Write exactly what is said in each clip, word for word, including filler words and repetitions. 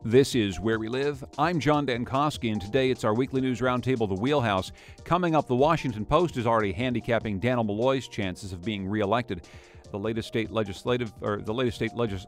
This is Where We Live. I'm John Dankosky, and today it's our weekly news roundtable, The Wheelhouse. Coming up, the Washington Post is already handicapping Dannel Malloy's chances of being reelected. The latest state legislative, or the latest state legis,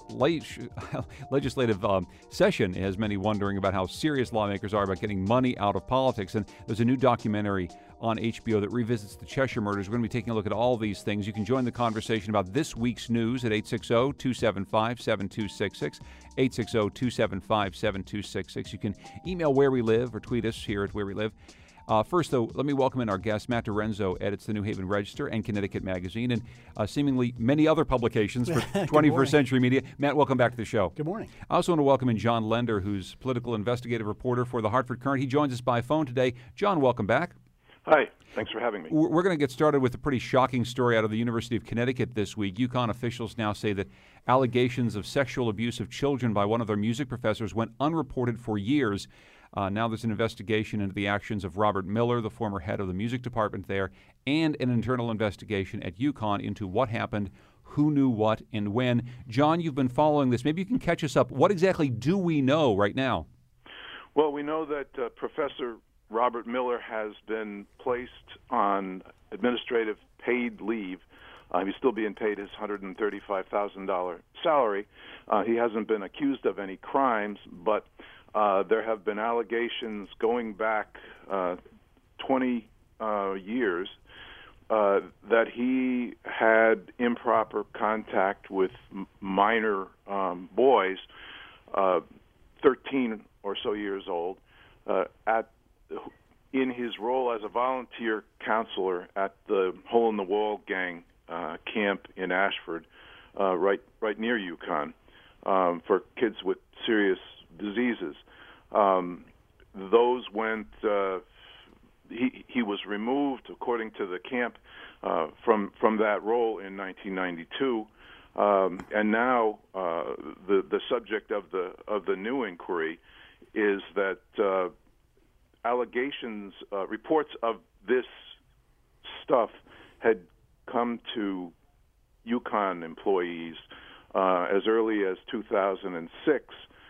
legislative um, session has many wondering about how serious lawmakers are about getting money out of politics. And there's a new documentary on H B O that revisits the Cheshire murders. We're going to be taking a look at all these things. You can join the conversation about this week's news at eight six zero, two seven five, seven two six six, eight six zero, two seven five, seven two six six. You can email Where We Live or tweet us here at Where We Live. Uh, first, though, let me welcome in our guest. Matt DiRenzo edits the New Haven Register and Connecticut Magazine and uh, seemingly many other publications for twenty-first Century Media. Matt, welcome back to the show. Good morning. I also want to welcome in John Lender, who's political investigative reporter for the Hartford Courant. He joins us by phone today. John, welcome back. Hi. Thanks for having me. We're going to get started with a pretty shocking story out of the University of Connecticut this week. UConn officials now say that allegations of sexual abuse of children by one of their music professors went unreported for years. Uh, now there's an investigation into the actions of Robert Miller, the former head of the music department there, and an internal investigation at UConn into what happened, who knew what, and when. John, you've been following this. Maybe you can catch us up. What exactly do we know right now? Well, we know that uh, Professor Robert Miller has been placed on administrative paid leave. Uh, he's still being paid his one hundred thirty-five thousand dollars salary. Uh, he hasn't been accused of any crimes, but uh, there have been allegations going back uh, twenty uh, years uh, that he had improper contact with m- minor um, boys, uh, thirteen or so years old, uh, at in his role as a volunteer counselor at the Hole in the Wall gang uh, camp in Ashford, uh, right right near UConn, um, for kids with serious diseases. Um, those went. Uh, he he was removed, according to the camp, uh, from from that role in nineteen ninety-two, um, and now uh, the the subject of the of the new inquiry is that. Uh, Allegations, uh, reports of this stuff had come to UConn employees uh, as early as two thousand six,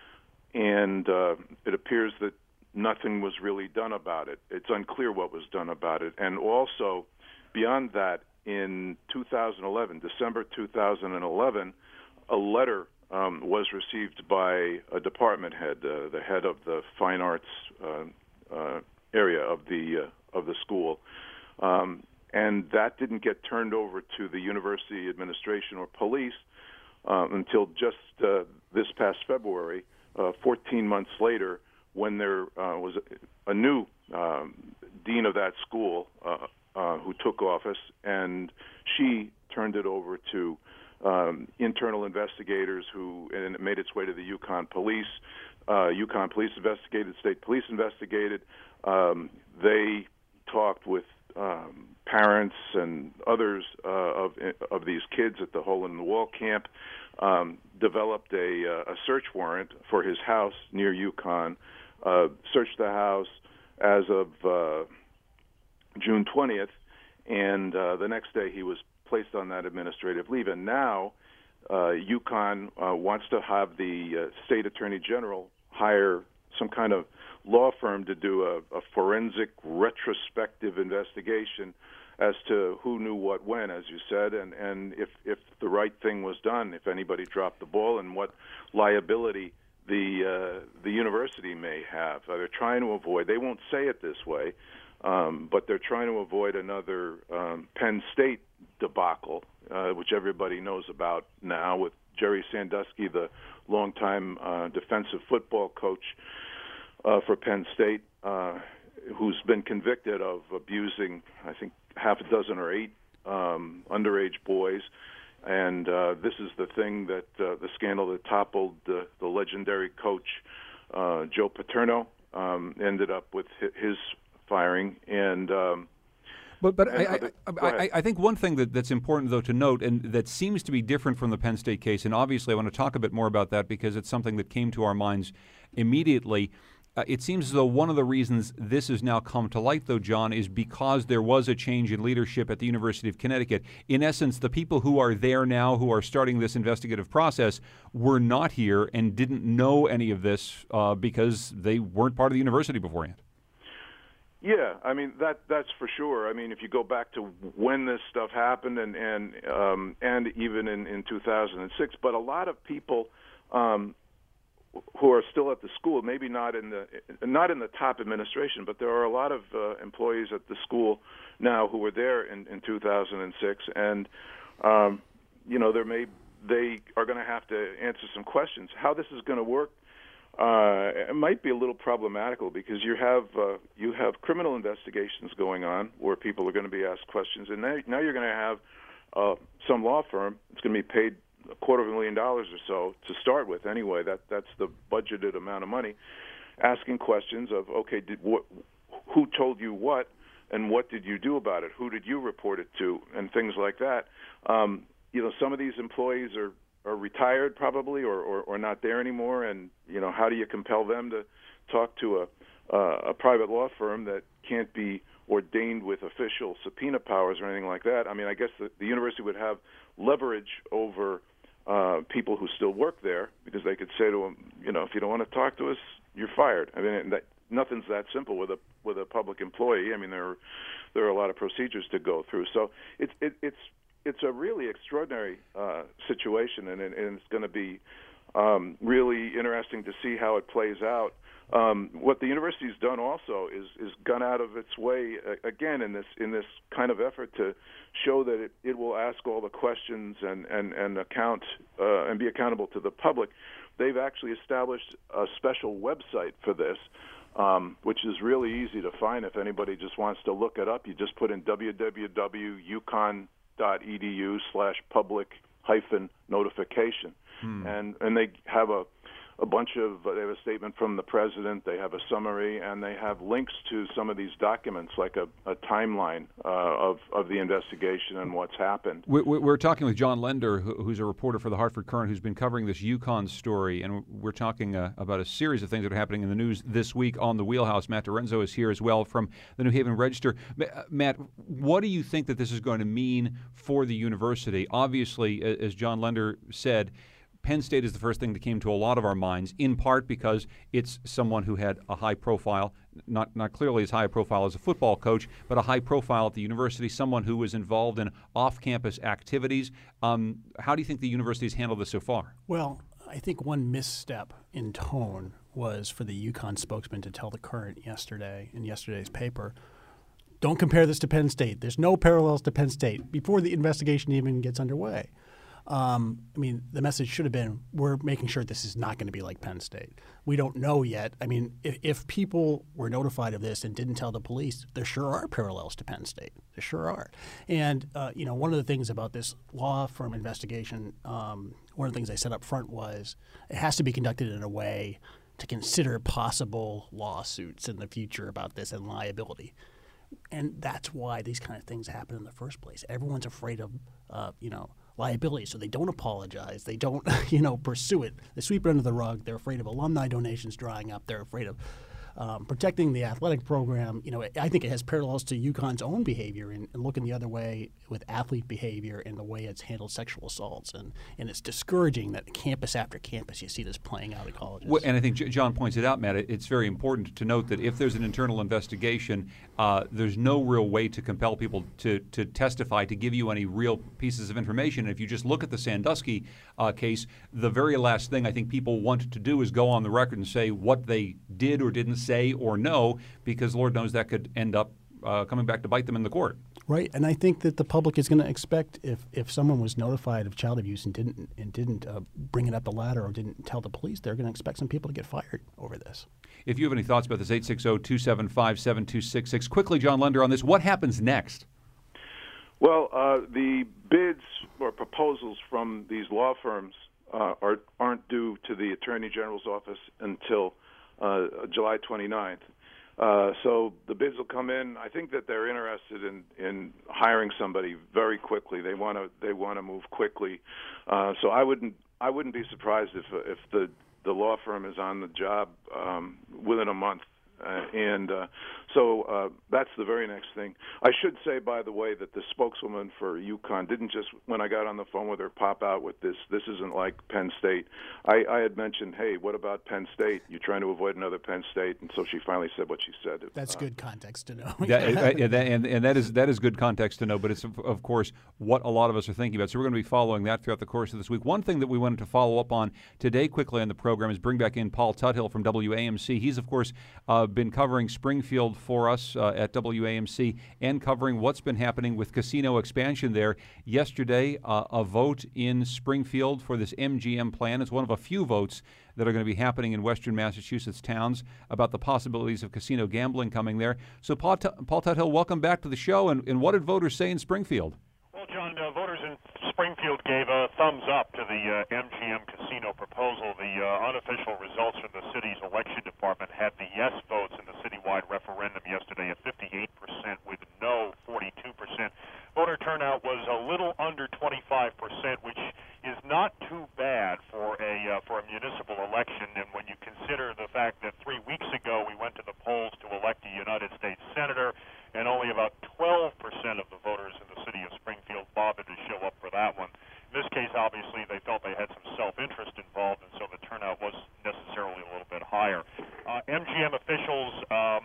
and uh, it appears that nothing was really done about it. It's unclear what was done about it. And also, beyond that, in two thousand eleven, December two thousand eleven, a letter um, was received by a department head, uh, the head of the fine arts uh, Uh, area of the uh, of the school, um, and that didn't get turned over to the university administration or police uh, until just uh, this past February, uh, fourteen months later, when there uh, was a, a new um, dean of that school uh, uh, who took office, and she turned it over to um, internal investigators who, and it made its way to the UConn police. Uh, UConn police investigated, state police investigated. Um, they talked with um, parents and others uh, of of these kids at the Hole in the Wall camp, um, developed a, uh, a search warrant for his house near UConn, uh, searched the house as of uh, June twentieth, and uh, the next day he was placed on that administrative leave. And now uh, UConn uh, wants to have the uh, state attorney general hire some kind of law firm to do a, a forensic retrospective investigation as to who knew what when, as you said, and, and if, if the right thing was done, if anybody dropped the ball, and what liability the uh, the university may have. Uh, they're trying to avoid, they won't say it this way, um, but they're trying to avoid another um, Penn State debacle, uh, which everybody knows about now, with Jerry Sandusky, the longtime uh, defensive football coach uh, for Penn State, uh, who's been convicted of abusing, I think, half a dozen or eight um, underage boys. And uh, this is the thing that, uh, the scandal that toppled uh, the legendary coach, uh, Joe Paterno, um, ended up with his firing. And um, But but I, I, I, I think one thing that, that's important, though, to note, and that seems to be different from the Penn State case, and obviously I want to talk a bit more about that because it's something that came to our minds immediately. Uh, it seems as though one of the reasons this has now come to light, though, John, is because there was a change in leadership at the University of Connecticut. In essence, the people who are there now, who are starting this investigative process, were not here and didn't know any of this uh, because they weren't part of the university beforehand. Yeah, I mean that that's for sure. I mean, if you go back to when this stuff happened, and and um, and even in, in two thousand six, but a lot of people um, who are still at the school, maybe not in the not in the top administration, but there are a lot of uh, employees at the school now who were there in, in two thousand six, and um, you know, there may they are going to have to answer some questions. How this is going to work? Uh, it might be a little problematical because you have uh, you have criminal investigations going on where people are going to be asked questions, and now, now you're going to have uh, some law firm. It's going to be paid a quarter of a million dollars or so to start with. Anyway, that that's the budgeted amount of money. Asking questions of okay, did what, who told you what, and what did you do about it? Who did you report it to, and things like that. Um, you know, some of these employees are. are retired probably or, or, or not there anymore, and you know, how do you compel them to talk to a uh, a private law firm that can't be ordained with official subpoena powers or anything like that? I mean, I guess the, the university would have leverage over uh, people who still work there because they could say to them, you know, if you don't want to talk to us, you're fired. I mean, that, nothing's that simple with a with a public employee. I mean, there are, there are a lot of procedures to go through. So it's it, it's It's a really extraordinary uh, situation, and, and it's going to be um, really interesting to see how it plays out. Um, what the university's done also is is gone out of its way uh, again in this in this kind of effort to show that it, it will ask all the questions and and and account uh, and be accountable to the public. They've actually established a special website for this, um, which is really easy to find. If anybody just wants to look it up, you just put in w w w dot uconn dot e d u slash public hyphen notification, hmm. and and they have a a bunch of uh, they have a statement from the president, they have a summary, and they have links to some of these documents, like a, a timeline uh, of of the investigation and what's happened. We're, we're talking with John Lender, who's a reporter for the Hartford Courant, who's been covering this UConn story, and we're talking uh, about a series of things that are happening in the news this week on the Wheelhouse. Matt Dorenzo is here as well from the New Haven Register. Matt, what do you think that this is going to mean for the university? Obviously, as John Lender said, Penn State is the first thing that came to a lot of our minds, in part because it's someone who had a high profile, not not clearly as high a profile as a football coach, but a high profile at the university, someone who was involved in off-campus activities. Um, how do you think the university has handled this so far? Well, I think one misstep in tone was for the UConn spokesman to tell the Courant yesterday, in yesterday's paper, don't compare this to Penn State. There's no parallels to Penn State before the investigation even gets underway. Um, I mean, the message should have been, we're making sure this is not going to be like Penn State. We don't know yet. I mean, if, if people were notified of this and didn't tell the police, there sure are parallels to Penn State. There sure are. And, uh, you know, one of the things about this law firm investigation, um, one of the things they said up front was it has to be conducted in a way to consider possible lawsuits in the future about this and liability. And that's why these kind of things happen in the first place. Everyone's afraid of, uh, you know, liability, so they don't apologize. They don't, you know, pursue it. They sweep it under the rug. They're afraid of alumni donations drying up. They're afraid of um, protecting the athletic program. You know, I think it has parallels to UConn's own behavior and, and looking the other way with athlete behavior and the way it's handled sexual assaults. And, and it's discouraging that campus after campus you see this playing out at colleges. Well, and I think John points it out, Matt, it's very important to note that if there's an internal investigation, uh, there's no real way to compel people to, to testify, to give you any real pieces of information. And if you just look at the Sandusky uh, case, the very last thing I think people want to do is go on the record and say what they did or didn't say or know, because Lord knows that could end up uh, coming back to bite them in the court. Right, and I think that the public is going to expect if, if someone was notified of child abuse and didn't and didn't uh, bring it up the ladder or didn't tell the police, they're going to expect some people to get fired over this. If you have any thoughts about this, eight six zero, two seven five, seven two six six. Quickly, John Lender, on this, what happens next? Well, uh, the bids or proposals from these law firms uh, are, aren't due to the Attorney General's office until uh, July twenty-ninth. Uh, so the bids will come in. I think that they're interested in, in hiring somebody very quickly. They want to they want to move quickly. Uh, so I wouldn't I wouldn't be surprised if if the the law firm is on the job um, within a month. Uh, and uh, so uh, that's the very next thing. I should say, by the way, that the spokeswoman for UConn didn't just, when I got on the phone with her, pop out with this, this isn't like Penn State. I, I had mentioned, hey, what about Penn State? You're trying to avoid another Penn State. And so she finally said what she said. That's uh, good context to know. that, and, and, and that is that is good context to know, but it's, of, of course, what a lot of us are thinking about. So we're going to be following that throughout the course of this week. One thing that we wanted to follow up on today quickly on the program is bring back in Paul Tuthill from W A M C. He's, of course, uh, been covering Springfield for us uh, at W A M C and covering what's been happening with casino expansion there. Yesterday, uh, a vote in Springfield for this M G M plan is one of a few votes that are going to be happening in western Massachusetts towns about the possibilities of casino gambling coming there. So, Paul, T- Paul Tuthill, welcome back to the show. And, and what did voters say in Springfield? Well, John, uh, voters in Springfield gave a thumbs up to the uh, M G M casino proposal. The uh, unofficial results from the city's election department had the yes votes in the citywide referendum yesterday at fifty-eight percent with no forty-two percent. Voter turnout was a little under twenty-five percent, which is not too bad for a uh, for a municipal election. And when you consider the fact that three weeks ago we went to the polls to elect a United States senator, and only about twelve percent of the voters in the city of Springfield bothered to show up for that one. In this case, obviously, they felt they had some self-interest involved, and so the turnout was necessarily a little bit higher. Uh, M G M officials um,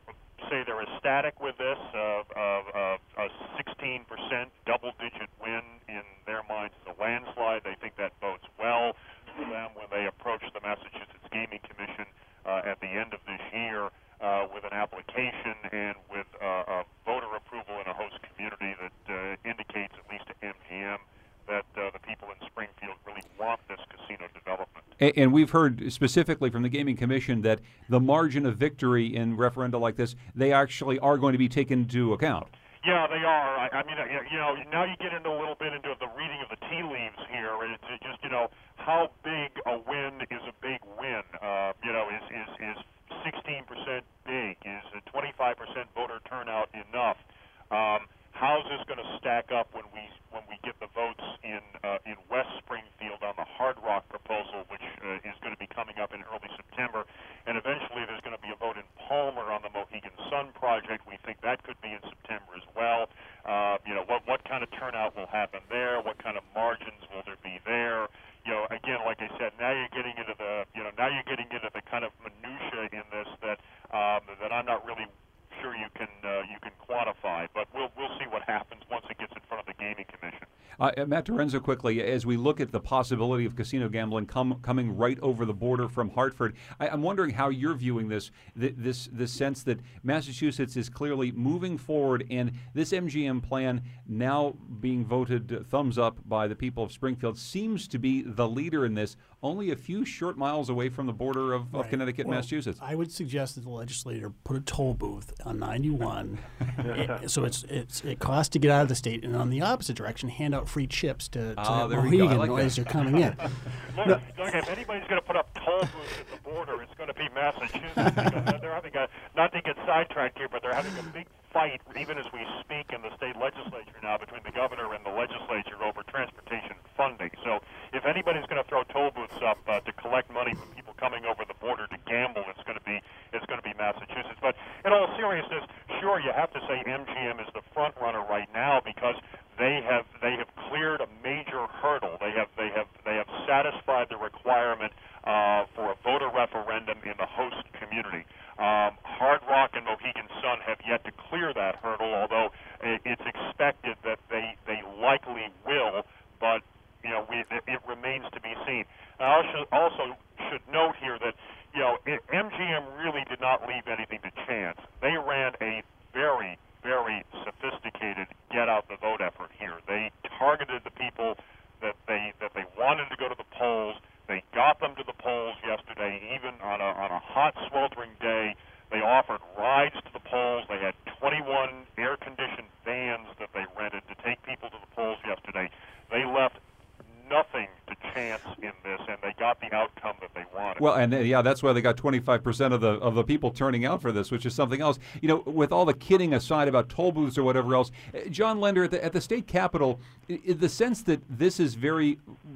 say they're ecstatic with this. Uh, uh, uh, a sixteen percent double-digit win in their minds is a landslide. They think that bodes well for them when they approach the Massachusetts Gaming Commission uh, at the end of this year uh, with an application and with uh, a voter approval in a host community that uh, indicates, at least to M G M, that uh, the people in Springfield really want this casino development. And, and we've heard specifically from the Gaming Commission that the margin of victory in referenda like this, they actually are going to be taken into account. Yeah, they are. I, I mean, you know, now you get into a little bit into the reading of the tea leaves here. It's just, you know, how big a win is a big win. Uh, you know, is is is sixteen percent big? Is a twenty-five percent voter turnout enough? Um, how's this going to stack up when we when we get the votes in uh, in West Springfield on the Hard Rock proposal, which uh, is going to be coming up in early September, and eventually there's going to be a vote in Palmer on the Mohegan Sun project. We think that could be in September as well. Uh, you know, what what kind of turnout will happen there? What kind of margins will there be there? You know, again, like I said, now you're getting into the you know now you're getting into the kind of minutia in this that um, that I'm not really sure you can uh, you can quantify, but we'll we'll see what happens once it gets in front of the Gaming Commission. Uh, Matt Dorenzo, quickly, as we look at the possibility of casino gambling come, coming right over the border from Hartford, I, I'm wondering how you're viewing this, th- this, this sense that Massachusetts is clearly moving forward, and this M G M plan now being voted thumbs up by the people of Springfield seems to be the leader in this, only a few short miles away from the border of, Right. of Connecticut Well, and Massachusetts. I would suggest that the legislator put a toll booth on ninety-one, it, so it's it's it costs to get out of the state, and on the opposite direction, hand out free chips to, to Ah, there we go. I Mohegan like as that. you're coming in. Look, No. look, if anybody's going to put up toll booths at the border, it's going to be Massachusetts. Because they're having a, not to get sidetracked here, but they're having a big fight, even as we speak, in the state legislature now between the governor and the legislature over transportation funding. So if anybody's going to throw toll booths up uh, to collect money from people coming over the border to gamble, it's going to be it's going to be Massachusetts. But in all seriousness, sure, you have to say M G M is the front runner right now because they have they have cleared a major hurdle. They have they have they have satisfied the requirement uh, for a voter referendum in the host community. Um, Hard Rock and Mohegan Sun have yet to clear that hurdle, although it's expected that they they likely will. But you know, we, it, it remains to be seen. I also also should note here that you know it, M G M really did not leave anything to chance. They ran a very very sophisticated get out the vote effort here. They targeted the people that they that they wanted to go to the polls. They got them to the polls yesterday, even on a on a hot, sweltering day. They offered rides to the polls. They had twenty-one air-conditioned vans that they rented to take people to the polls yesterday. They left nothing to chance in this, and they got the outcome that they wanted. Well, and uh, yeah, that's why they got twenty-five percent of the of the people turning out for this, which is something else. You know, with all the kidding aside about toll booths or whatever else, uh, John Lender at the, at the state capitol, I, I, the sense that this is very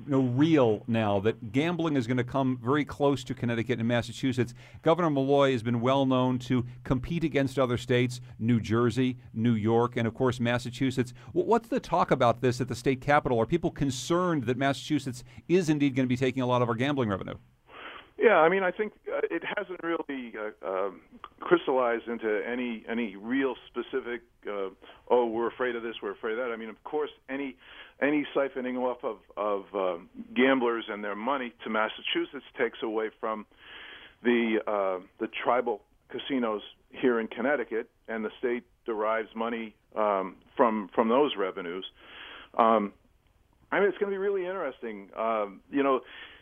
know, real now, that gambling is going to come very close to Connecticut and Massachusetts. Governor Malloy has been well known to compete against other states, New Jersey, New York, and of course Massachusetts. What's the talk about this at the state capitol? Are people concerned that Massachusetts is indeed going to be taking a lot of our gambling revenue? Yeah, I mean, I think uh, it hasn't really uh, um, crystallized into any any real specific. Uh, oh, we're afraid of this, we're afraid of that. I mean, of course, any any siphoning off of of uh, gamblers and their money to Massachusetts takes away from the uh, the tribal casinos here in Connecticut, and the state derives money um, from from those revenues. Um, I mean, it's going to be really interesting. Um, you know.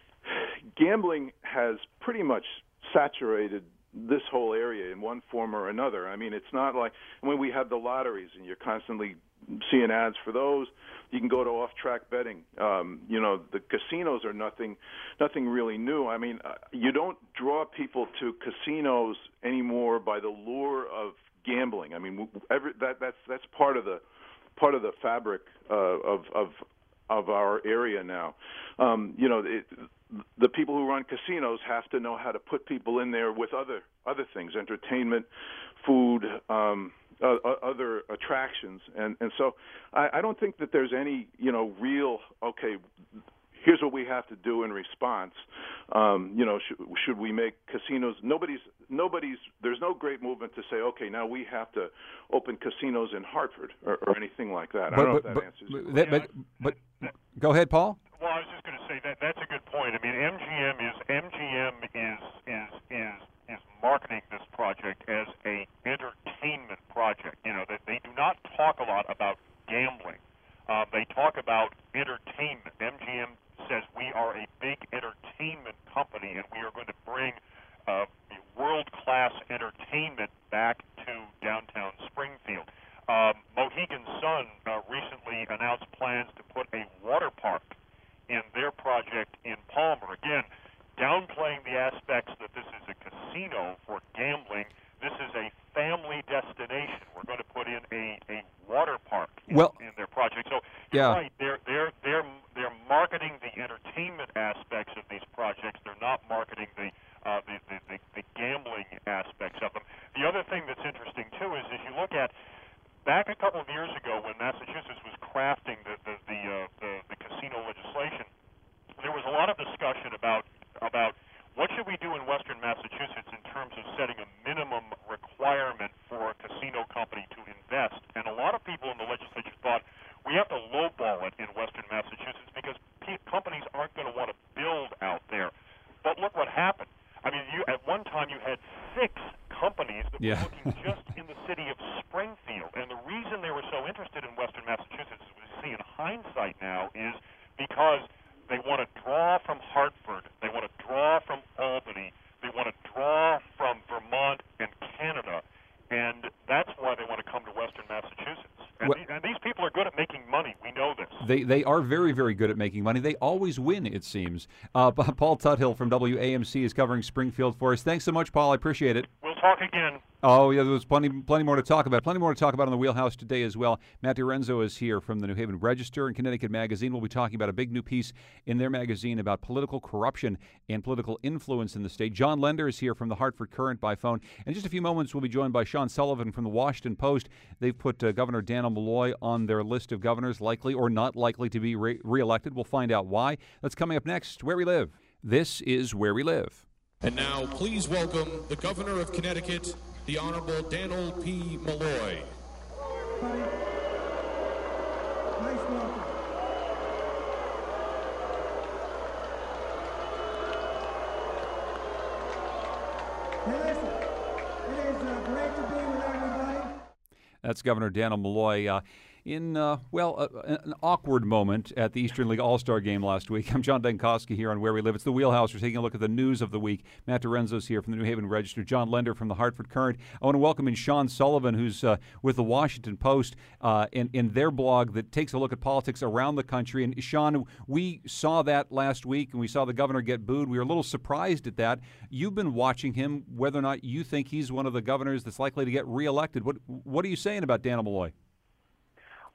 Gambling has pretty much saturated this whole area in one form or another. I mean, it's not like when we have the lotteries and you're constantly seeing ads for those. You can go to off-track betting. Um, you know, the casinos are nothing, nothing really new. I mean, uh, you don't draw people to casinos anymore by the lure of gambling. I mean, every, that that's that's part of the part of the fabric uh, of of of our area now. Um, you know, it, the people who run casinos have to know how to put people in there with other other things, entertainment, food, um, uh, other attractions, and and so I, I don't think that there's any you know real okay. Here's what we have to do in response. Um, you know, should, should we make casinos? Nobody's, nobody's. There's no great movement to say, okay, now we have to open casinos in Hartford or, or anything like that. But, I don't but, know if that but, answers. But, your that, but, but, but go ahead, Paul. Well, I was just going to say that that's a good point. I mean, M G M is M G M is is is is marketing this project as a entertainment project. You know, that they do not talk a lot about gambling. Uh, they talk about entertainment. M G M says we are a big entertainment company, and we are going to bring uh, world-class entertainment back to downtown Springfield. Um, Mohegan Sun uh, recently announced plans to put a water park in their project in Palmer. Again, downplaying the aspects that this is a casino for gambling. This is a family destination. We're going to put in a, a water park in, well, in their project. So you're yeah. right. They're they're they're they're marketing the entertainment aspects of these projects. They're not marketing the uh, the, the, the the gambling aspects of them. The other thing that's interesting too is if you look at back a couple of years ago when Massachusetts was crafting the the the, uh, the, the casino legislation, there was a lot of discussion about about what should we do in Western Massachusetts in terms of setting a minimum requirement for a casino company to invest. And a lot of people in the legislature thought we have to lowball it in Western Massachusetts because p- companies aren't going to want to build out there. But look what happened. I mean, you, at one time you had six companies that yeah. were looking just in the city of Springfield. And the reason they were so interested in Western Massachusetts, as we see in hindsight now, is because they want to draw from Hartford. They want to draw from Albany. They want to draw from Vermont and Canada. And that's why they want to come to Western Massachusetts. And, well, these, and these people are good at making money. We know this. They they are very, very good at making money. They always win, it seems. Uh, Paul Tuthill from W A M C is covering Springfield for us. Thanks so much, Paul. I appreciate it. We'll talk again. Oh, yeah, there was plenty plenty more to talk about. Plenty more to talk about in the Wheelhouse today as well. Matt DiRenzo is here from the New Haven Register and Connecticut Magazine. We'll be talking about a big new piece in their magazine about political corruption and political influence in the state. John Lender is here from the Hartford Courant by phone. In just a few moments, we'll be joined by Sean Sullivan from the Washington Post. They've put uh, Governor Dannel Malloy on their list of governors likely or not likely to be re- reelected. We'll find out why. That's coming up next, Where We Live. This is Where We Live. And now, please welcome the Governor of Connecticut, the Honorable Dannel P. Malloy. Nice welcome. Hey, listen, it is uh, great to be with everybody. That's Governor Dannel Malloy. Uh, in, uh, well, uh, an awkward moment at the Eastern League All-Star Game last week. I'm John Denkowski here on Where We Live. It's the Wheelhouse. We're taking a look at the news of the week. Matt DiRenzo's here from the New Haven Register. John Lender from the Hartford Courant. I want to welcome in Sean Sullivan, who's uh, with the Washington Post, uh, in, in their blog that takes a look at politics around the country. And Sean, we saw that last week, and we saw the governor get booed. We were a little surprised at that. You've been watching him, whether or not you think he's one of the governors that's likely to get reelected. What, what are you saying about Dannel Malloy?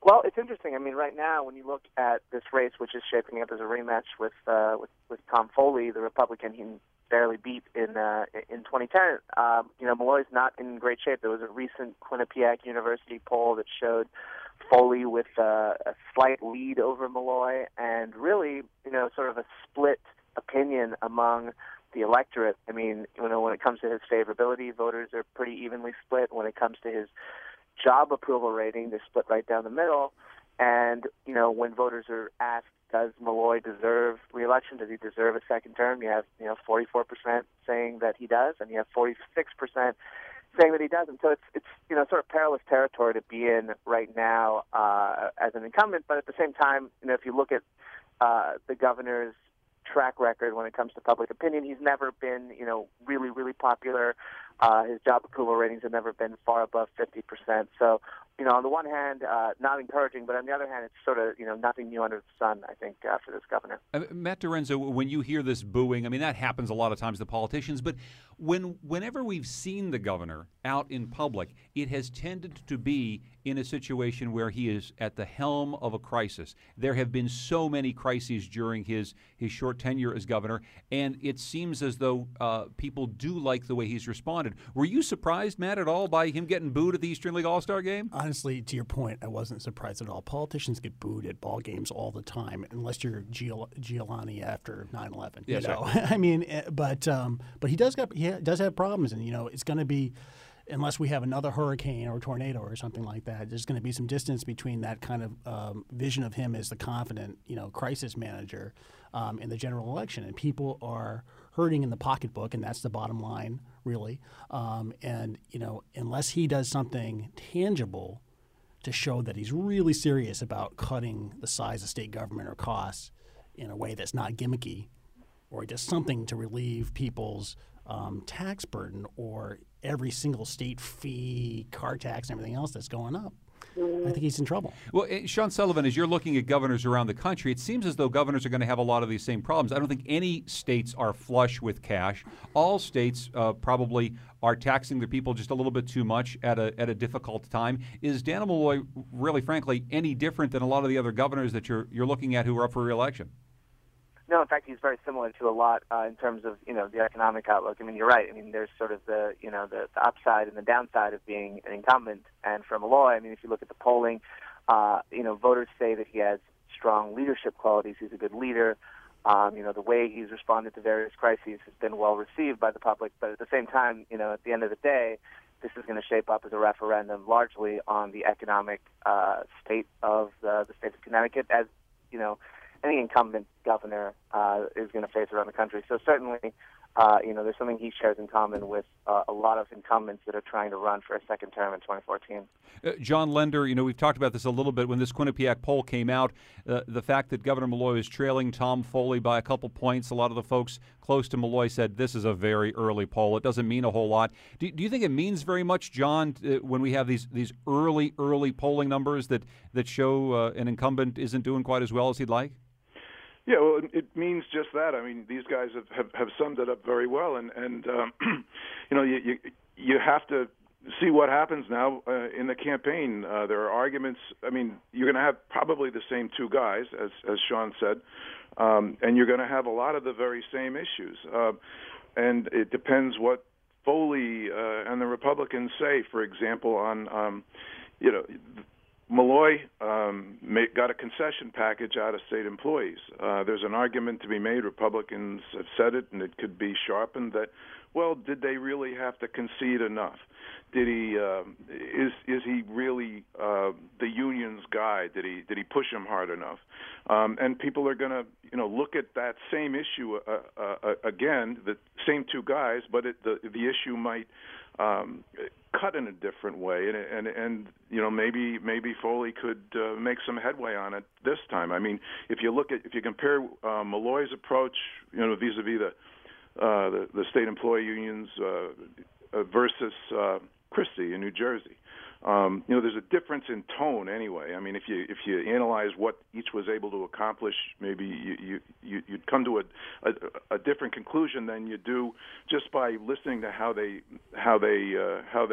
Well, it's interesting. I mean, right now, when you look at this race, which is shaping up as a rematch with uh, with, with Tom Foley, the Republican he barely beat in uh, in twenty ten, um, you know, Malloy's not in great shape. There was a recent Quinnipiac University poll that showed Foley with uh, a slight lead over Malloy, and really, you know, sort of a split opinion among the electorate. I mean, you know, when it comes to his favorability, voters are pretty evenly split. When it comes to his job approval rating, they're split right down the middle. And, you know, when voters are asked, does Malloy deserve re-election? Does he deserve a second term? You have, you know, forty-four percent saying that he does, and you have forty-six percent saying that he doesn't. So it's, it's you know, sort of perilous territory to be in right now uh, as an incumbent. But at the same time, you know, if you look at uh, the governor's track record when it comes to public opinion, he's never been, you know, really, really popular. Uh, his job approval ratings have never been far above fifty percent. So, you know, on the one hand, uh, not encouraging, but on the other hand, it's sort of, you know, nothing new under the sun, I think, uh, for this governor. Uh, Matt Dorenzo, when you hear this booing, I mean, that happens a lot of times to politicians, but when whenever we've seen the governor out in public, it has tended to be in a situation where he is at the helm of a crisis. There have been so many crises during his, his short tenure as governor, and it seems as though uh, people do like the way he's responded. Were you surprised, Matt, at all by him getting booed at the Eastern League All-Star Game? Honestly, to your point, I wasn't surprised at all. Politicians get booed at ball games all the time, unless you're Giul- Giuliani after nine eleven. Yes, you know? right. I mean, but um, but he does got he does have problems, and you know, it's going to be. Unless we have another hurricane or tornado or something like that, there's going to be some distance between that kind of um, vision of him as the confident, you know, crisis manager um, in the general election. And people are hurting in the pocketbook, and that's the bottom line, really. Um, and, you know, unless he does something tangible to show that he's really serious about cutting the size of state government or costs in a way that's not gimmicky, or he does something to relieve people's um, tax burden or every single state fee, car tax, and everything else that's going up, I think he's in trouble. Well, Sean Sullivan, as you're looking at governors around the country, it seems as though governors are going to have a lot of these same problems. I don't think any states are flush with cash. All states uh, probably are taxing their people just a little bit too much at a at a difficult time. Is Dannel Malloy, really, frankly, any different than a lot of the other governors that you're you're looking at who are up for re-election? No, in fact, he's very similar to a lot uh, in terms of, you know, the economic outlook. I mean, you're right. I mean, there's sort of the, you know, the, the upside and the downside of being an incumbent. And for Malloy, I mean, if you look at the polling, uh, you know, voters say that he has strong leadership qualities. He's a good leader. Um, you know, the way he's responded to various crises has been well received by the public. But at the same time, you know, at the end of the day, this is going to shape up as a referendum largely on the economic uh, state of uh, the state of Connecticut, as, you know, any incumbent governor uh, is going to face around the country. So certainly, uh, you know, there's something he shares in common with uh, a lot of incumbents that are trying to run for a second term in twenty fourteen. Uh, John Lender, you know, we've talked about this a little bit when this Quinnipiac poll came out. Uh, the fact that Governor Malloy is trailing Tom Foley by a couple points, a lot of the folks close to Malloy said this is a very early poll. It doesn't mean a whole lot. Do, do you think it means very much, John, uh, when we have these these early, early polling numbers that, that show uh, an incumbent isn't doing quite as well as he'd like? Yeah, well, it means just that. I mean, these guys have, have, have summed it up very well, and and um, you know, you, you you have to see what happens now uh, in the campaign. Uh, there are arguments. I mean, you're going to have probably the same two guys, as as Sean said, um, and you're going to have a lot of the very same issues. Uh, and it depends what Foley uh, and the Republicans say. For example, on um, you know. Malloy um, made, got a concession package out of state employees. Uh, there's an argument to be made. Republicans have said it, and it could be sharpened that, well, did they really have to concede enough? Did he uh, is is he really uh, the union's guy? Did he did he push him hard enough? Um, and people are going to you know look at that same issue uh, uh, again, the same two guys, but it, the the issue might um, cut in a different way, and and and you know maybe maybe Foley could uh, make some headway on it this time. I mean, if you look at if you compare uh, Malloy's approach, you know, vis-a-vis the uh, the, the state employee unions uh, uh, versus uh, Christie in New Jersey. Um, you know, there's a difference in tone anyway. I mean, if you if you analyze what each was able to accomplish, maybe you, you you'd come to a, a a different conclusion than you do just by listening to how they how they uh, how they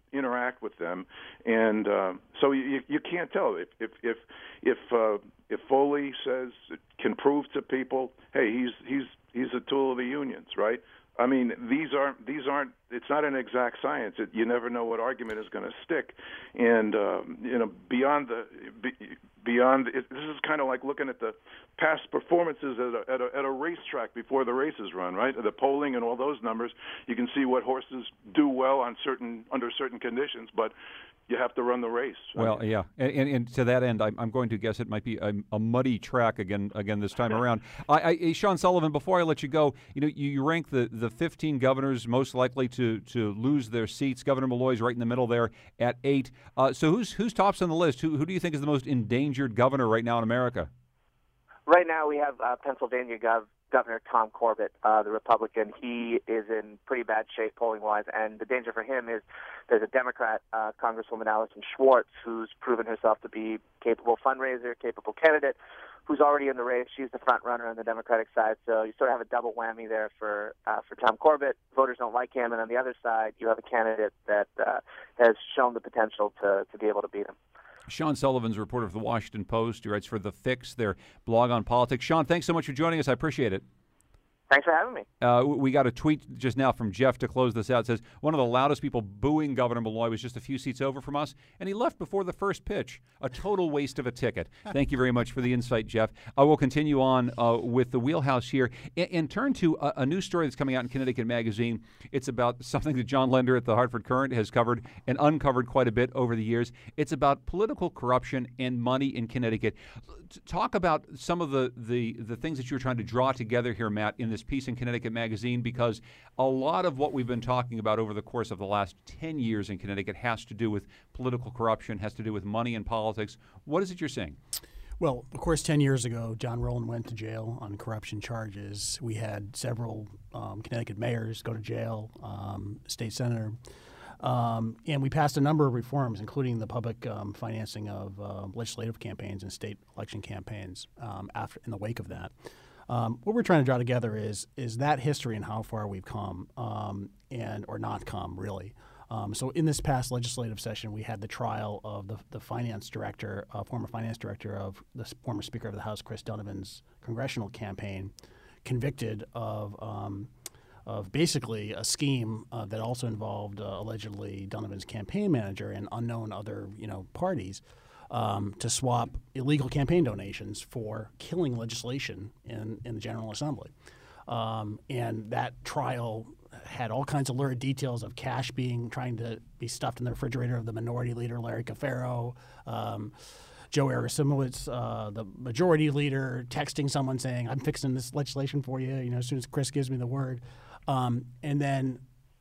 interact with them, and uh, so you you can't tell if if if if uh, if Foley says can prove to people, hey, he's he's he's a tool of the unions, right? I mean, these aren't these aren't. It's not an exact science. It, you never know what argument is going to stick, and um, you know, beyond the be, beyond it, this is kind of like looking at the past performances at a, at a at a racetrack before the races run, right? The polling and all those numbers. You can see what horses do well on certain under certain conditions, but you have to run the race. Well, I mean, yeah, and, and, and to that end, I'm, I'm going to guess it might be a, a muddy track again again this time around. I, I, Sean Sullivan, before I let you go, you know, you, you rank the, the fifteen governors most likely to, to lose their seats. Governor Malloy's right in the middle there at eight. Uh, so who's who's tops on the list? Who who do you think is the most endangered governor right now in America? Right now, we have uh, Pennsylvania Gov. Governor Tom Corbett, uh, the Republican. He is in pretty bad shape polling-wise, and the danger for him is there's a Democrat, uh, Congresswoman Allison Schwartz, who's proven herself to be capable fundraiser, capable candidate, who's already in the race. She's the front runner on the Democratic side, so you sort of have a double whammy there for uh, for Tom Corbett. Voters don't like him, and on the other side, you have a candidate that uh, has shown the potential to, to be able to beat him. Sean Sullivan's a reporter for the Washington Post. He writes for The Fix, their blog on politics. Sean, thanks so much for joining us. I appreciate it. Thanks for having me. Uh, we got a tweet just now from Jeff to close this out. It says, one of the loudest people booing Governor Malloy was just a few seats over from us, and he left before the first pitch. A total waste of a ticket. Thank you very much for the insight, Jeff. I will continue on uh, with the Wheelhouse here and, and turn to a, a new story that's coming out in Connecticut Magazine. It's about something that John Lender at the Hartford Courant has covered and uncovered quite a bit over the years. It's about political corruption and money in Connecticut. Talk about some of the, the, the things that you're trying to draw together here, Matt, in this piece in Connecticut Magazine, because a lot of what we've been talking about over the course of the last ten years in Connecticut has to do with political corruption, has to do with money and politics. What is it you're saying? Well, of course, ten years ago, John Rowland went to jail on corruption charges. We had several um, Connecticut mayors go to jail, um, state senator. Um, and we passed a number of reforms, including the public um, financing of uh, legislative campaigns and state election campaigns um, after in the wake of that. Um, what we're trying to draw together is is that history and how far we've come, um, and or not come, really. Um, so in this past legislative session, we had the trial of the, the finance director, uh, former finance director of the former Speaker of the House, Chris Donovan's congressional campaign, convicted of um, of basically a scheme uh, that also involved uh, allegedly Donovan's campaign manager and unknown other you know parties um, to swap illegal campaign donations for killing legislation in, in the General Assembly. Um, and that trial had all kinds of lurid details of cash being trying to be stuffed in the refrigerator of the minority leader, Larry Cafaro, um, Joe Arasimowicz, uh, the majority leader, texting someone saying, I'm fixing this legislation for you, you know, as soon as Chris gives me the word. Um, and then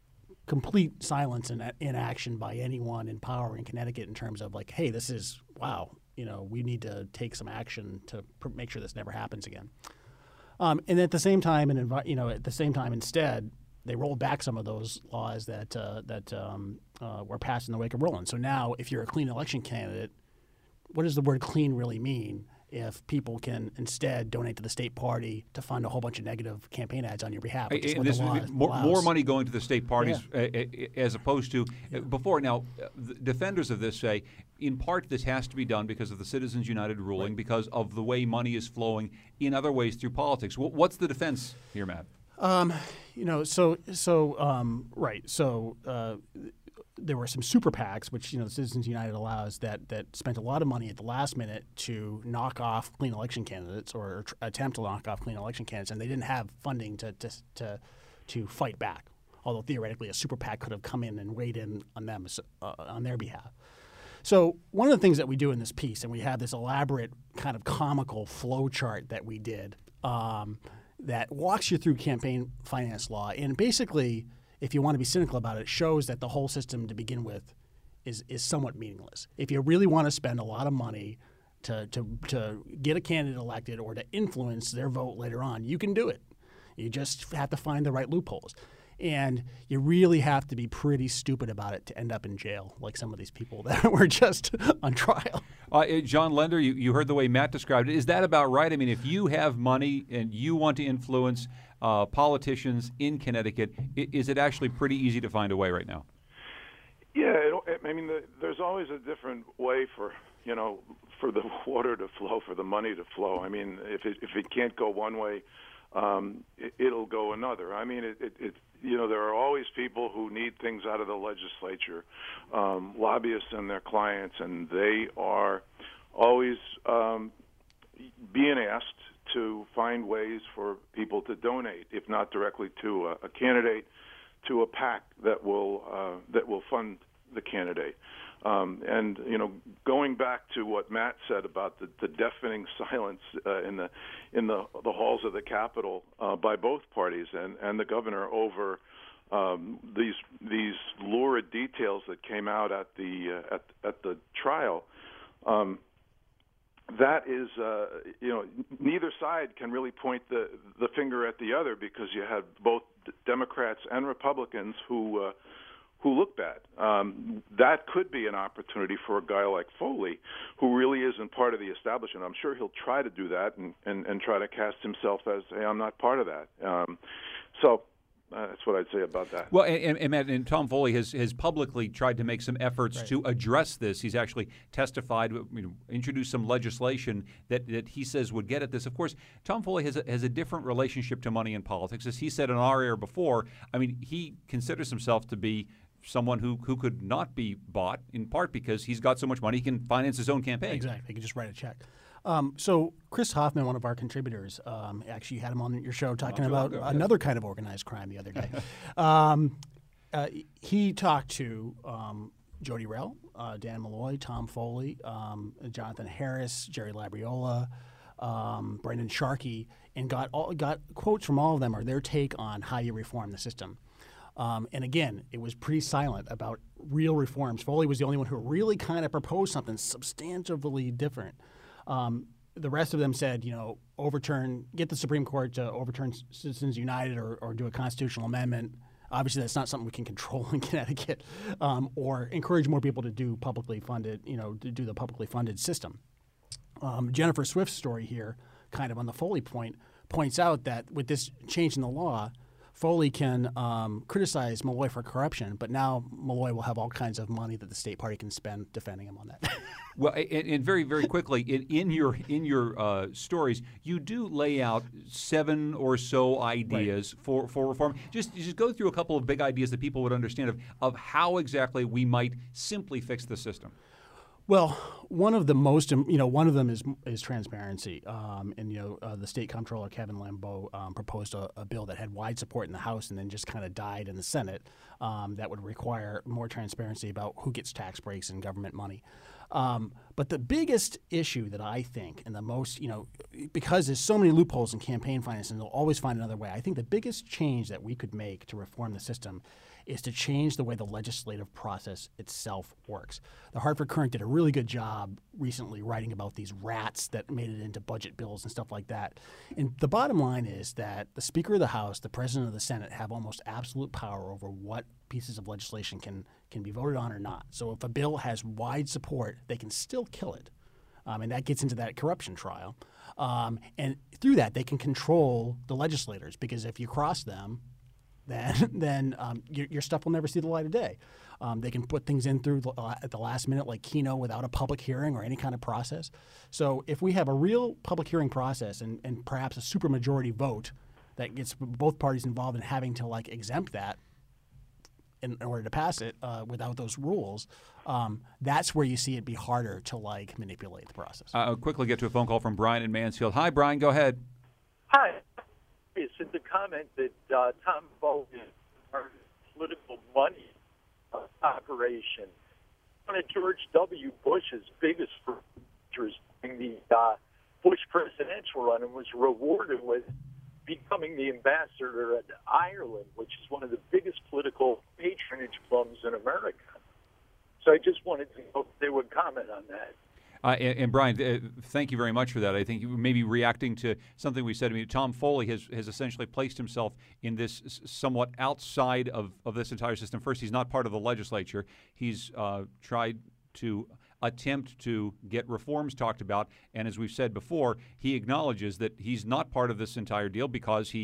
complete silence and inaction by anyone in power in Connecticut in terms of like, hey, this is, wow, you know, we need to take some action to pr- make sure this never happens again. Um, and at the same time, and you know, at the same time, instead, they rolled back some of those laws that uh, that um, uh, were passed in the wake of Rowland. So now, if you're a clean election candidate, what does the word clean really mean if people can instead donate to the state party to fund a whole bunch of negative campaign ads on your behalf? Which is what this, the law more, allows. more money going to the state parties Yeah. uh, as opposed to uh, before. Now, uh, the defenders of this say, in part, this has to be done because of the Citizens United ruling, right, because of the way money is flowing in other ways through politics. What's the defense here, Matt? Um, you know, so so um, right. So uh, there were some super PACs, which you know the Citizens United allows, that that spent a lot of money at the last minute to knock off clean election candidates or, or tr- attempt to knock off clean election candidates, and they didn't have funding to to to, to fight back. Although theoretically, a super PAC could have come in and weighed in on them uh, on their behalf. So one of the things that we do in this piece, and we have this elaborate kind of comical flow chart that we did. Um, that walks you through campaign finance law. And basically, if you want to be cynical about it, it shows that the whole system to begin with is is somewhat meaningless. If you really want to spend a lot of money to, to, to get a candidate elected or to influence their vote later on, you can do it. You just have to find the right loopholes. And you really have to be pretty stupid about it to end up in jail, like some of these people that were just on trial. Uh, John Lender, you, you heard the way Matt described it. Is that about right? I mean, if you have money and you want to influence uh, politicians in Connecticut, is it actually pretty easy to find a way right now? Yeah, it, I mean, the, there's always a different way for you know for the water to flow, for the money to flow. I mean, if it, if it can't go one way, um, it, it'll go another. I mean, it, it, it you know there are always people who need things out of the legislature, um, lobbyists and their clients, and they are always um, being asked to find ways for people to donate, if not directly to a, a candidate, to a PAC that will uh, that will fund the candidate. Um, and you know, going back to what Matt said about the, the deafening silence uh, in the in the, the halls of the Capitol uh, by both parties and, and the governor over um, these these lurid details that came out at the uh, at at the trial. Um, That is, uh, you know, neither side can really point the the finger at the other because you have both Democrats and Republicans who uh, who look bad. Um, that could be an opportunity for a guy like Foley, who really isn't part of the establishment. I'm sure he'll try to do that and, and, and try to cast himself as, hey, I'm not part of that. Um, so. Uh, that's what I'd say about that. Well, and, and, and Tom Foley has, has publicly tried to make some efforts right. to address this. He's actually testified, you know, introduced some legislation that, that he says would get at this. Of course, Tom Foley has a, has a different relationship to money in politics. As he said in our air before, I mean, he considers himself to be someone who, who could not be bought, in part because he's got so much money he can finance his own campaign. Exactly. He can just write a check. Um, so Chris Hoffman, one of our contributors, um, actually you had him on your show talking about ago, another kind of organized crime the other day. um, uh, he talked to um, Jody Rell, uh, Dan Malloy, Tom Foley, um, Jonathan Harris, Jerry Labriola, um, Brendan Sharkey, and got all, got quotes from all of them or their take on how you reform the system. Um, and again, it was pretty silent about real reforms. Foley was the only one who really kind of proposed something substantively different. Um, the rest of them said, you know, overturn, get the Supreme Court to overturn Citizens United or, or do a constitutional amendment. Obviously, that's not something we can control in Connecticut, um, or encourage more people to do publicly funded, you know, to do the publicly funded system. Um, Jennifer Swift's story here, kind of on the Foley point, points out that with this change in the law, Foley can um, criticize Malloy for corruption, but now Malloy will have all kinds of money that the state party can spend defending him on that. Well, and, and very, very quickly, in, in your in your uh, stories, you do lay out seven or so ideas right. for, for reform. Just just go through a couple of big ideas that people would understand of, of how exactly we might simply fix the system. Well, one of the most, you know, one of them is is transparency. Um, and, you know, uh, the state comptroller, Kevin Lambeau, um, proposed a, a bill that had wide support in the House and then just kind of died in the Senate um, that would require more transparency about who gets tax breaks and government money. Um, but the biggest issue that I think, and the most, you know, because there's so many loopholes in campaign finance and they'll always find another way, I think the biggest change that we could make to reform the system is to change the way the legislative process itself works. The Hartford Courant did a really good job recently writing about these rats that made it into budget bills and stuff like that. And the bottom line is that the Speaker of the House, the President of the Senate have almost absolute power over what pieces of legislation can, can be voted on or not. So if a bill has wide support, they can still kill it. Um, and that gets into that corruption trial. Um, and through that, they can control the legislators because if you cross them, then then um, your, your stuff will never see the light of day. Um, they can put things in through the, uh, at the last minute, like Keno, without a public hearing or any kind of process. So if we have a real public hearing process and, and perhaps a supermajority vote that gets both parties involved in having to like exempt that in, in order to pass it uh, without those rules, um, that's where you see it be harder to like manipulate the process. Uh, I'll quickly get to a phone call from Brian in Mansfield. Hi, Brian. Go ahead. Hi. It's in the comment that uh, Tom Foley is part of political money uh, operation. One of George W. Bush's biggest features during the uh, Bush presidential run and was rewarded with becoming the ambassador at Ireland, which is one of the biggest political patronage clubs in America. So I just wanted to know if they would comment on that. Uh, and, and Brian, uh, thank you very much for that. I think you may be reacting to something we said. I mean, Tom Foley has, has essentially placed himself in this somewhat outside of, of this entire system. First, he's not part of the legislature. He's uh, tried to attempt to get reforms talked about. And as we've said before, he acknowledges that he's not part of this entire deal because he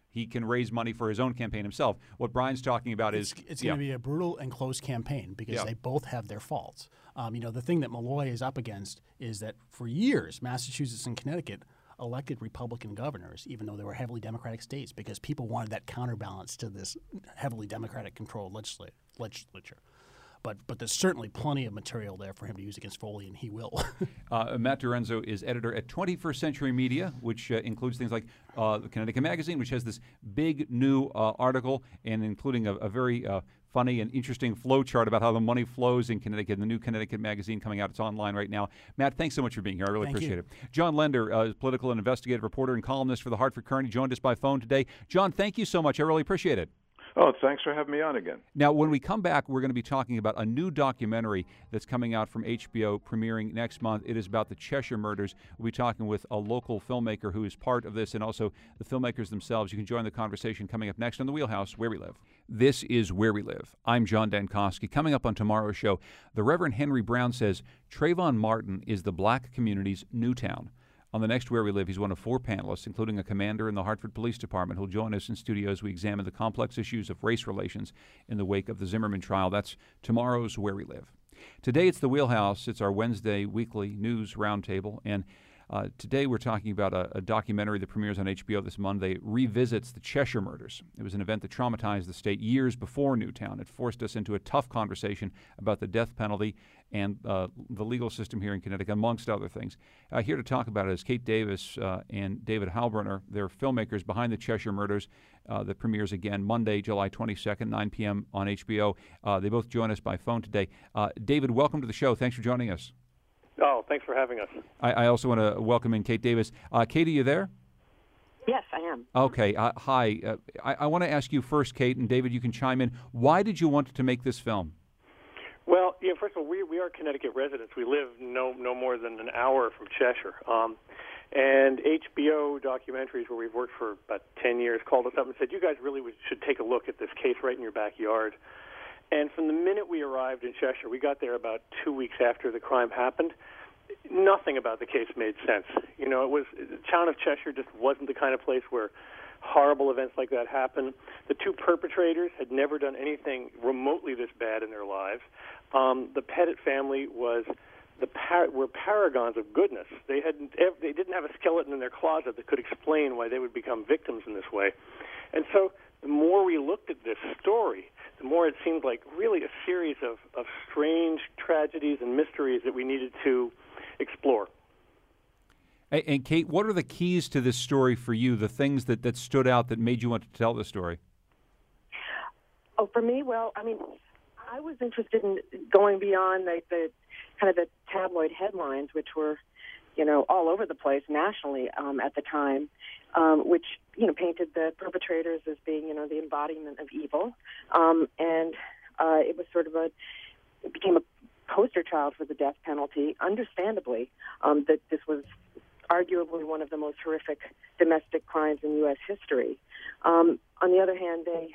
he can raise money for his own campaign himself. What Brian's talking about it's, is it's yeah. going to be a brutal and close campaign because yeah. they both have their faults. Um, you know, the thing that Malloy is up against is that for years, Massachusetts and Connecticut elected Republican governors, even though they were heavily Democratic states, because people wanted that counterbalance to this heavily Democratic-controlled legisla- legislature. But but there's certainly plenty of material there for him to use against Foley, and he will. uh, Matt Dorenzo is editor at twenty-first Century Media, which uh, includes things like uh, the Connecticut Magazine, which has this big new uh, article, and including a, a very uh, funny and interesting flow chart about how the money flows in Connecticut. The new Connecticut Magazine coming out. It's online right now. Matt, thanks so much for being here. I really Thank appreciate you. it. John Lender, uh, political and investigative reporter and columnist for the Hartford Courant, he joined us by phone today. John, thank you so much. I really appreciate it. Oh, thanks for having me on again. Now, when we come back, we're going to be talking about a new documentary that's coming out from H B O, premiering next month. It is about the Cheshire murders. We'll be talking with a local filmmaker who is part of this, and also the filmmakers themselves. You can join the conversation coming up next on The Wheelhouse, Where We Live. This is Where We Live. I'm John Dankosky. Coming up on tomorrow's show, the Reverend Henry Brown says Trayvon Martin is the black community's Newtown. On the next Where We Live, he's one of four panelists, including a commander in the Hartford Police Department, who'll join us in studio as we examine the complex issues of race relations in the wake of the Zimmerman trial. That's tomorrow's Where We Live. Today it's The Wheelhouse. It's our Wednesday weekly news roundtable, and uh, today we're talking about a, a documentary that premieres on H B O this Monday, revisits the Cheshire murders. It was an event that traumatized the state years before Newtown. It forced us into a tough conversation about the death penalty and uh, the legal system here in Connecticut, amongst other things. Uh, here to talk about it is Kate Davis uh, and David Halbrunner. They're filmmakers behind the Cheshire murders uh, that premieres again Monday, July twenty-second, nine p.m. on H B O. Uh, they both join us by phone today. Uh, David, welcome to the show. Thanks for joining us. Oh, thanks for having us. I, I also want to welcome in Kate Davis. Uh, Kate, are you there? Yes, I am. Okay. Uh, hi. Uh, I, I want to ask you first, Kate, and David, you can chime in. Why did you want to make this film? Well, yeah, first of all, we we are Connecticut residents. We live no no more than an hour from Cheshire. Um, and H B O documentaries, where we've worked for about ten years, called us up and said, you guys really should take a look at this case right in your backyard. And from the minute we arrived in Cheshire, we got there about two weeks after the crime happened, nothing about the case made sense. You know, it was the town of Cheshire just wasn't the kind of place where horrible events like that happen. The two perpetrators had never done anything remotely this bad in their lives. Um, the Pettit family was the par- were paragons of goodness. They hadn't they didn't have a skeleton in their closet that could explain why they would become victims in this way. And so the more we looked at this story, the more it seemed like really a series of, of strange tragedies and mysteries that we needed to explore. And, and Kate, what are the keys to this story for you, the things that, that stood out that made you want to tell the story? Oh, for me, well, I mean, I was interested in going beyond the, the kind of the tabloid headlines, which were, you know, all over the place nationally um, at the time, um, which, you know, painted the perpetrators as being, you know, the embodiment of evil. Um, and uh, it was sort of a, it became a poster child for the death penalty, understandably, um, that this was arguably one of the most horrific domestic crimes in U S history. Um, on the other hand, they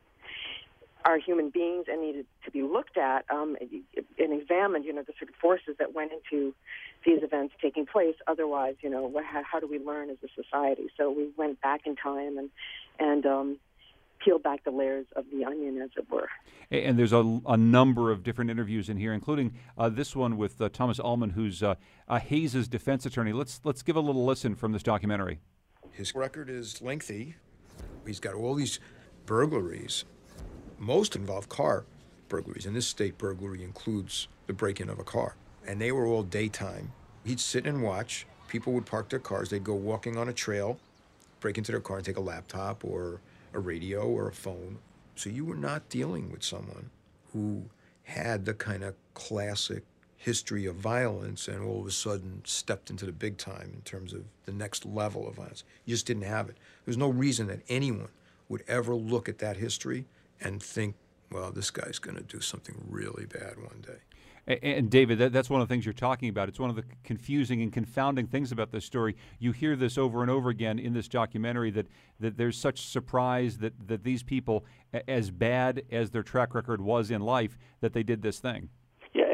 are human beings and needed to be looked at um, and examined, you know, the sort of forces that went into these events taking place. Otherwise, you know, how, how do we learn as a society? So we went back in time and, and um, peeled back the layers of the onion, as it were. And there's a, a number of different interviews in here, including uh, this one with uh, Thomas Ullman, who's uh, uh, Hayes' defense attorney. Let's let's give a little listen from this documentary. His record is lengthy. He's got all these burglaries. Most involve car burglaries. In this state, burglary includes the break-in of a car. And they were all daytime. He'd sit and watch. People would park their cars. They'd go walking on a trail, break into their car and take a laptop or a radio or a phone. So you were not dealing with someone who had the kind of classic history of violence and all of a sudden stepped into the big time in terms of the next level of violence. You just didn't have it. There was no reason that anyone would ever look at that history and think, well, this guy's going to do something really bad one day. And, and David, that, that's one of the things you're talking about. It's one of the confusing and confounding things about this story. You hear this over and over again in this documentary, that, that there's such surprise that, that these people, as bad as their track record was in life, that they did this thing. Yeah, exactly.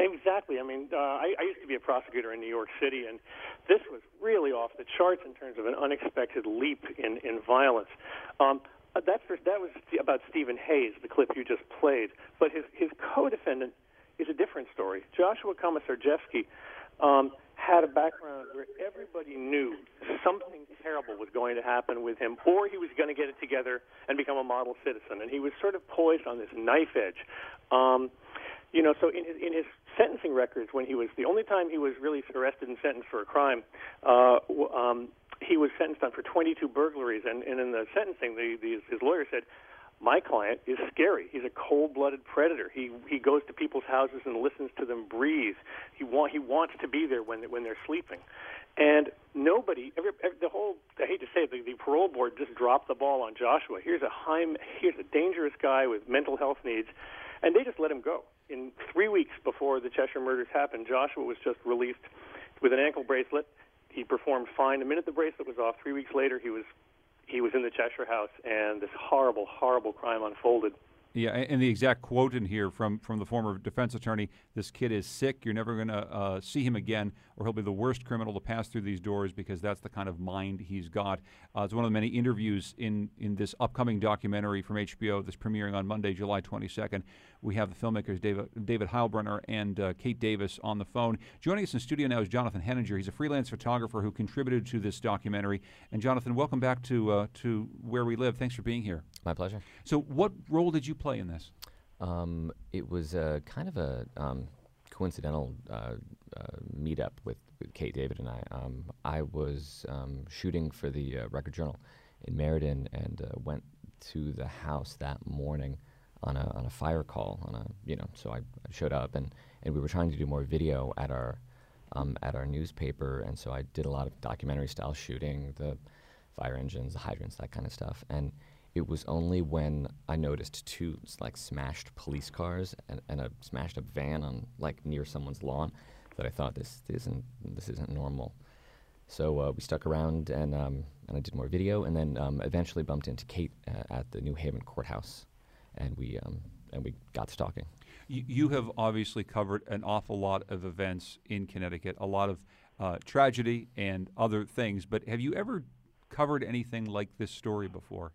exactly. I mean, uh, I, I used to be a prosecutor in New York City, and this was really off the charts in terms of an unexpected leap in, in violence. Um, that's for, that was about Stephen Hayes, the clip you just played. But his, his co-defendant is a different story. Joshua Komisarjevsky um, had a background where everybody knew something terrible was going to happen with him, or he was going to get it together and become a model citizen. And he was sort of poised on this knife edge. Um, you know, so in his, in his sentencing records, when he was, the only time he was really arrested and sentenced for a crime, uh, um, he was sentenced on for twenty-two burglaries. And, and in the sentencing, the, the, his lawyer said, my client is scary. He's a cold-blooded predator. He he goes to people's houses and listens to them breathe. He want he wants to be there when when they're sleeping, and nobody, every, every, the whole I hate to say it, the, the parole board just dropped the ball on Joshua. Here's a high, here's a dangerous guy with mental health needs, and they just let him go. In three weeks before the Cheshire murders happened, Joshua was just released with an ankle bracelet. He performed fine. The minute the bracelet was off, three weeks later, he was. He was in the Cheshire house, and this horrible, horrible crime unfolded. Yeah, and the exact quote in here from, from the former defense attorney, this kid is sick, you're never going to uh, see him again, or he'll be the worst criminal to pass through these doors because that's the kind of mind he's got. Uh, it's one of the many interviews in, in this upcoming documentary from H B O that's premiering on Monday, July twenty-second. We have the filmmakers David, David Heilbrenner and uh, Kate Davis on the phone. Joining us in studio now is Jonathan Henninger. He's a freelance photographer who contributed to this documentary. And Jonathan, welcome back to uh, to Where We Live. Thanks for being here. My pleasure. So what role did you play in this? Um, it was a kind of a um, coincidental uh, uh, meetup with, with Kate, David, and I. Um, I was um, shooting for the uh, Record Journal in Meriden and uh, went to the house that morning on a on a fire call. On a you know, so I, I showed up and, and we were trying to do more video at our um, at our newspaper, and so I did a lot of documentary style shooting, the fire engines, the hydrants, that kind of stuff, and. It was only when I noticed two like smashed police cars and, and a smashed up van on like near someone's lawn that I thought this, this isn't this isn't normal. So uh, we stuck around and um, and I did more video, and then um, eventually bumped into Kate uh, at the New Haven courthouse, and we um, and we got to talking. You, you have obviously covered an awful lot of events in Connecticut, a lot of uh, tragedy and other things. But have you ever covered anything like this story before?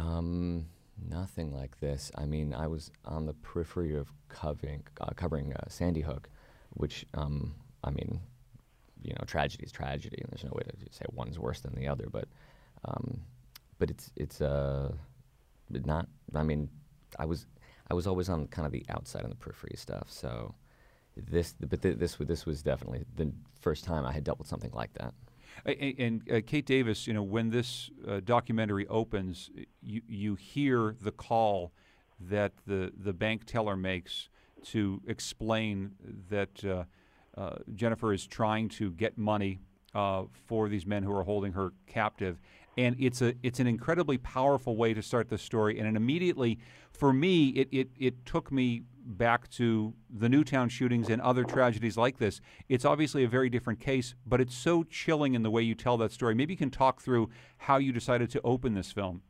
Um, nothing like this. I mean, I was on the periphery of covering, uh, covering uh, Sandy Hook, which, um, I mean, you know, tragedy is tragedy, and there's no way to say one's worse than the other. But, um, but it's it's uh, not. I mean, I was I was always on kind of the outside on the periphery stuff. So this, but th this this was definitely the first time I had dealt with something like that. And, and uh, Kate Davis, you know, when this uh, documentary opens, you you hear the call that the the bank teller makes to explain that uh, uh, Jennifer is trying to get money uh, for these men who are holding her captive, and it's a it's an incredibly powerful way to start the story. And it immediately, for me, it it it took me back to the Newtown shootings and other tragedies like this. It's obviously a very different case, but it's so chilling in the way you tell that story. Maybe you can talk through how you decided to open this film.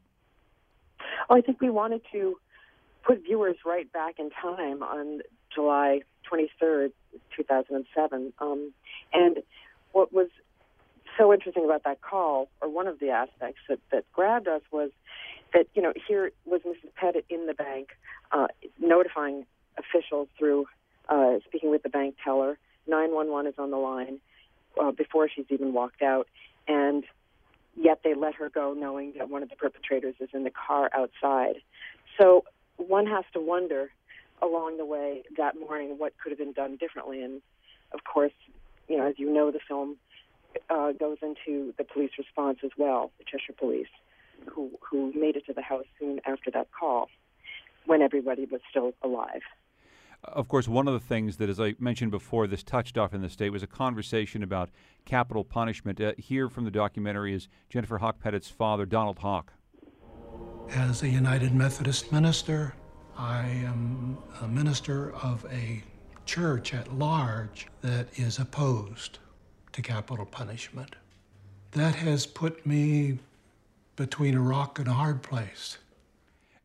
Oh, I think we wanted to put viewers right back in time on July twenty-third, two thousand seven. Um, and what was so interesting about that call, or one of the aspects that, that grabbed us, was that, you know, here was Missus Pettit in the bank uh, notifying officials through uh, speaking with the bank teller. nine one one is on the line uh, before she's even walked out, and yet they let her go knowing that one of the perpetrators is in the car outside. So one has to wonder along the way that morning what could have been done differently. And, of course, you know, as you know, the film uh, goes into the police response as well, the Cheshire Police, who, who made it to the house soon after that call when everybody was still alive. Of course, one of the things that, as I mentioned before, this touched off in the state was a conversation about capital punishment. Uh, here from the documentary is Jennifer Hauck Pettit's father, Donald Hauck. As a United Methodist minister, I am a minister of a church at large that is opposed to capital punishment. That has put me between a rock and a hard place.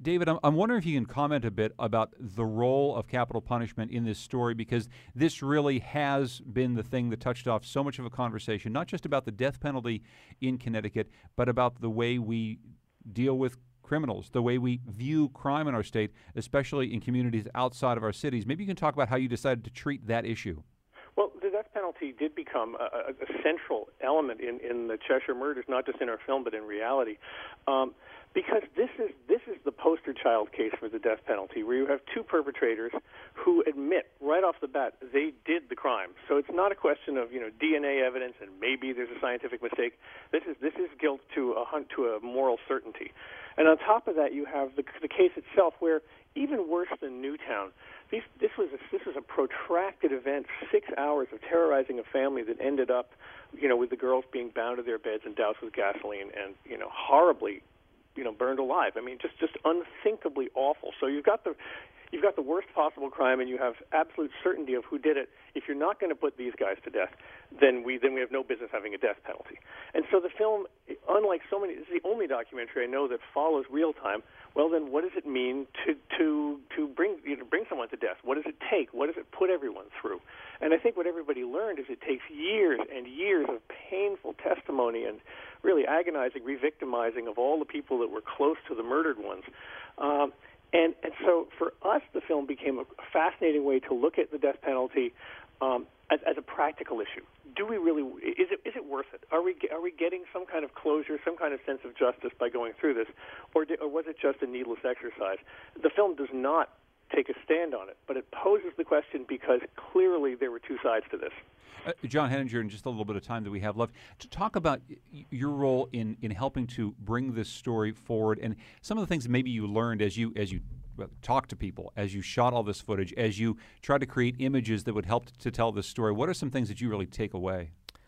David, I'm, I'm wondering if you can comment a bit about the role of capital punishment in this story, because this really has been the thing that touched off so much of a conversation, not just about the death penalty in Connecticut, but about the way we deal with criminals, the way we view crime in our state, especially in communities outside of our cities. Maybe you can talk about how you decided to treat that issue. Well, the death penalty did become a, a central element in, in the Cheshire murders, not just in our film, but in reality. Um, because this is this is the poster child case for the death penalty, where you have two perpetrators who admit right off the bat they did the crime. So it's not a question of, you know, D N A evidence and maybe there's a scientific mistake. This is this is guilt to a hunt to a moral certainty. And on top of that, you have the, the case itself, where even worse than Newtown, these, this was a, this was a protracted event, six hours of terrorizing a family that ended up, you know, with the girls being bound to their beds and doused with gasoline and, you know, horribly, you know, burned alive. I mean, just just unthinkably awful. So you've got the you've got the worst possible crime, and you have absolute certainty of who did it. If you're not going to put these guys to death, then we then we have no business having a death penalty. And so the film, unlike so many, this is the only documentary I know that follows real time. Well, then, what does it mean to to to bring you know, bring someone to death? What does it take? What does it put everyone through? And I think what everybody learned is it takes years and years of painful testimony and really agonizing re-victimizing of all the people that were close to the murdered ones. Um, and and so for us, the film became a fascinating way to look at the death penalty um, as, as a practical issue. Do we really? Is it is it worth it? Are we are we getting some kind of closure, some kind of sense of justice by going through this, or, did, or was it just a needless exercise? The film does not take a stand on it, but it poses the question because clearly there were two sides to this. Uh, John Henninger, in just a little bit of time that we have left, to talk about y- your role in, in helping to bring this story forward, and some of the things that maybe you learned as you as you talked to people, as you shot all this footage, as you tried to create images that would help to tell this story. What are some things that you really take away?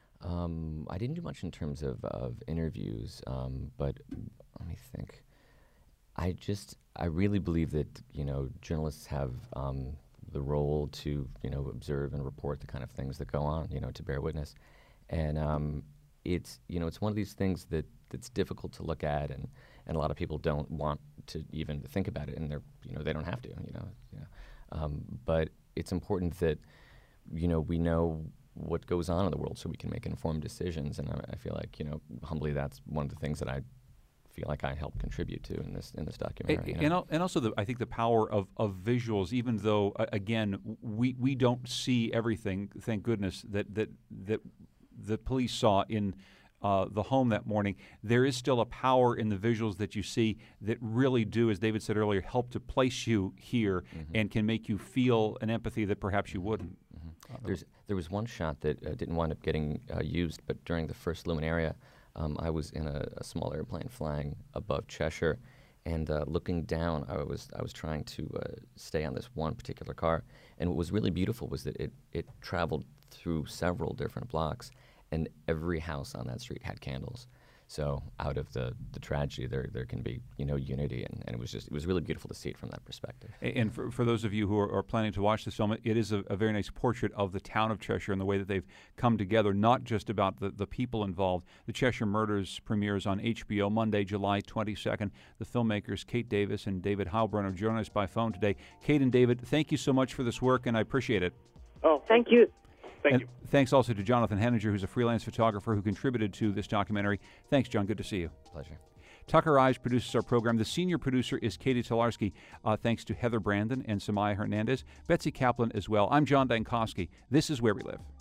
Um, I didn't do much in terms of, of interviews, um, but let me think. I just, I really believe that, you know, journalists have um, the role to, you know, observe and report the kind of things that go on, you know, to bear witness. And um, it's, you know, it's one of these things that that's difficult to look at, and, and a lot of people don't want to even think about it, and they're, you know, they don't have to, you know. You know. Um, but it's important that, you know, we know what goes on in the world so we can make informed decisions, and I, I feel like, you know, humbly, that's one of the things that I feel like I helped contribute to in this in this documentary. And, you know? and also, the, I think the power of, of visuals, even though, uh, again, we, we don't see everything, thank goodness, that, that, that the police saw in Uh, the home that morning, there is still a power in the visuals that you see that really do, as David said earlier, help to place you here mm-hmm. and can make you feel an empathy that perhaps you wouldn't. Mm-hmm. There's, there was one shot that uh, didn't wind up getting uh, used, but during the first Luminaria, um, I was in a, a small airplane flying above Cheshire, and uh, looking down, I was I was trying to uh, stay on this one particular car, and what was really beautiful was that it, it traveled through several different blocks, and every house on that street had candles. So out of the, the tragedy, there there can be, you know, unity, and, and it was just it was really beautiful to see it from that perspective. And for, for those of you who are, are planning to watch this film, it is a, a very nice portrait of the town of Cheshire and the way that they've come together, not just about the, the people involved. The Cheshire Murders premieres on H B O Monday, July twenty-second. The filmmakers Kate Davis and David Heilbrunn are joining us by phone today. Kate and David, thank you so much for this work, and I appreciate it. Oh, thank you. Thank and you. Thanks also to Jonathan Henninger, who's a freelance photographer who contributed to this documentary. Thanks, John. Good to see you. Pleasure. Tucker Ives produces our program. The senior producer is Katie Tolarski. Uh, thanks to Heather Brandon and Samaya Hernandez. Betsy Kaplan as well. I'm John Dankosky. This is Where We Live.